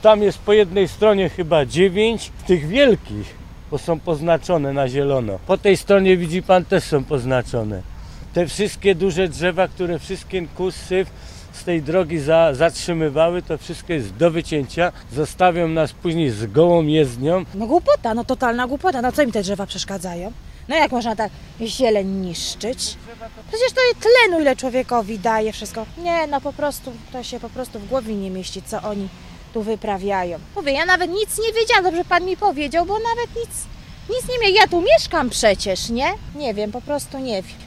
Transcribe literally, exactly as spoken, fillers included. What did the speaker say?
tam jest po jednej stronie chyba dziewięć tych wielkich, bo są poznaczone na zielono. Po tej stronie widzi pan też są poznaczone. Te wszystkie duże drzewa, które wszystkie kus, syf z tej drogi za, zatrzymywały, to wszystko jest do wycięcia. Zostawią nas później z gołą jezdnią. No głupota, no totalna głupota. No co im te drzewa przeszkadzają? No jak można tak zieleń niszczyć? Przecież to tlenu ile człowiekowi daje wszystko. Nie, no po prostu, to się po prostu w głowie nie mieści, co oni tu wyprawiają. Mówię, ja nawet nic nie wiedziałam, dobrze pan mi powiedział, bo nawet nic, nic nie wiem. Ja tu mieszkam przecież, nie? Nie wiem, po prostu nie wiem.